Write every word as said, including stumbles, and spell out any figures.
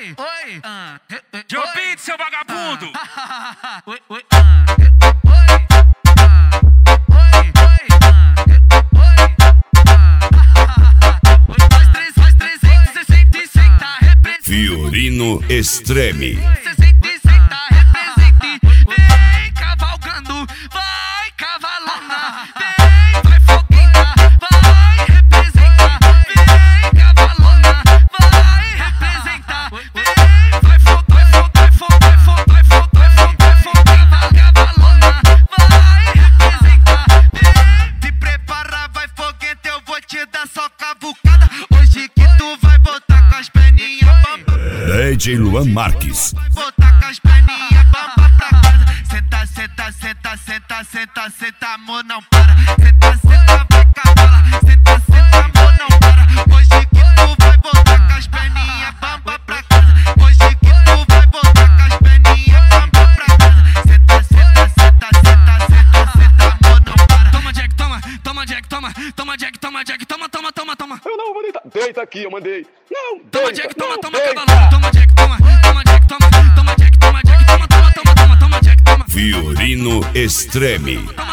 oi, oi, ah, Joe Beat, seu vagabundo. ah, oi, oi, ah, oi, ah, oi, oi, ah, oi, ah, faz três, faz trezentos e sessenta e seis, tá representando. Fiorino Extreme. sessenta e seis, tá representando. Vem cavalgando, vai cavalona, vem, vai foguinha, vai representar. Vem cavalona, vai representar. Vem, vai fogo, vai fogo, vai fogo, vai fogo, vai fogo, vai fogo, vai fogo, cavalona, vai representar. Vem, se prepara, vai foguento, eu vou te dar só cavucada. Hoje que tu vai voltar com as perninhas bamba. D J Luan Marques. Voltar com as perninhas bamba pra casa. Senta, senta, senta, senta, senta, senta, amor, não para. Senta, senta, vai cavala. Senta, senta, amor, não para. Hoje que tu vai voltar com as perninhas bamba pra casa. Hoje que tu vai voltar com as perninhas bamba pra casa. Senta, senta, senta, senta, senta, senta, amor, não para. Toma Jack, toma, toma Jack, toma, toma Jack, toma Jack, toma, toma, toma, toma. Eu não vou deitar. Deita aqui, eu mandei. Não, Toma deita, Jack, toma, não, toma, deita. cavalona. Toma Jack, toma, toma Jack, toma, toma Jack, toma Jack, toma, toma, toma, toma, toma Jack, toma. Fiorino Extreme. Toma